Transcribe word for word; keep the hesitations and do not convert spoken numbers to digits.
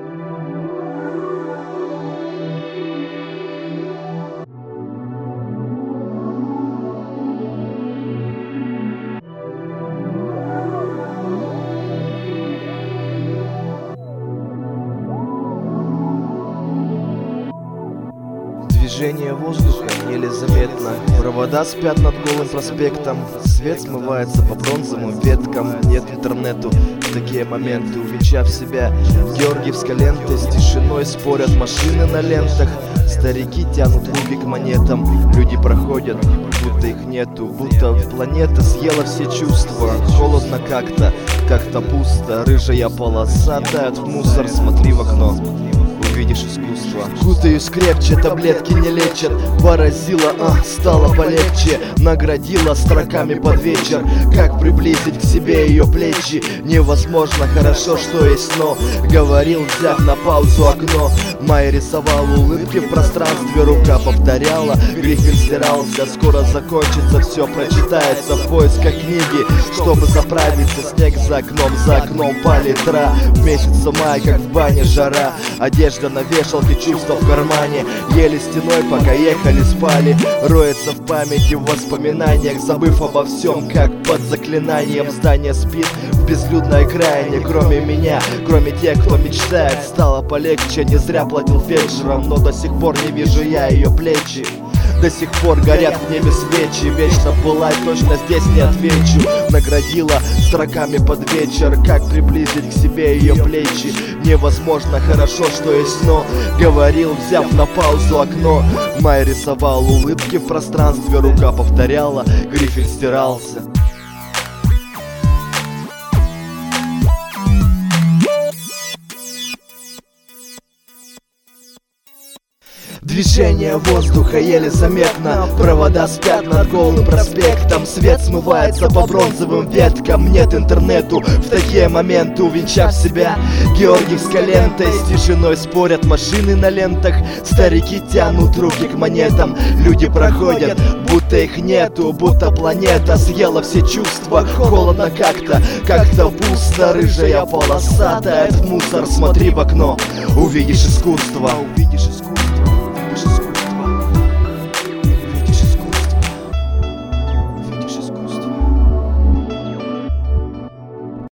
Движение воздуха еле заметно. Провода спят над голым проспектом. Свет смывается по бронзовым веткам. Нет интернету в такие моменты. Увенчав себя георгиевской лентой, с тишиной спорят машины на лентах. Старики тянут руки к монетам. Люди проходят, будто их нету. Будто планета съела все чувства. Холодно как-то, как-то пусто. Рыжая полоса тает в мусор. Смотри в окно, увидишь искусство. Кутаюсь крепче, таблетки не лечат. Поразила, а, стало полегче. Наградила строками под вечер. Как приблизить к себе ее плечи невозможно, хорошо, что есть но. Говорил, взяв на паузу окно. Май рисовал улыбки в пространстве. Рука повторяла, грифель стирался. Скоро закончится, все прочитается в поисках книги. Чтобы заправиться, снег за окном, за окном палитра. В месяце мая, как в бане жара. Одежда на вешалке, чувства в кармане. Еле стеной, пока ехали, спали. Роется в памяти, в воспоминаниях. Забыв обо всем, как под заклинанием. Здание спит в безлюдной окраине. Кроме меня, кроме тех, кто мечтает. Стало полегче, не зря платил фельдшером. Но до сих пор не вижу я ее плечи. До сих пор горят в небе свечи. Вечно была и точно здесь не отвечу. Наградила строками под вечер. Как приблизить к себе ее плечи невозможно, хорошо, что есть но. Говорил, взяв на паузу окно. Май рисовал улыбки в пространстве. Рука повторяла, грифель стирался. Движение воздуха еле заметно. Провода спят над голым проспектом. Свет смывается по бронзовым веткам. Нет интернету в такие моменты. Увенчав себя георгиевской лентой, с тишиной спорят машины на лентах. Старики тянут руки к монетам. Люди проходят, будто их нету. Будто планета съела все чувства. Холодно как-то, как-то пусто. Рыжая полоса тает в мусор. Смотри в окно, увидишь искусство. Увидишь искусство. Увидишь искусство.